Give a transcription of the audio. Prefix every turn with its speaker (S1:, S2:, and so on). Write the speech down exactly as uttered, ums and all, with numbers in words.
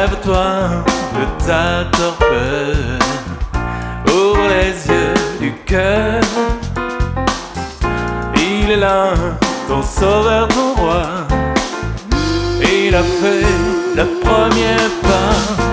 S1: Lève-toi de ta torpeur, ouvre les yeux du cœur. Il est là, ton sauveur, ton roi. Il a fait le premier pas.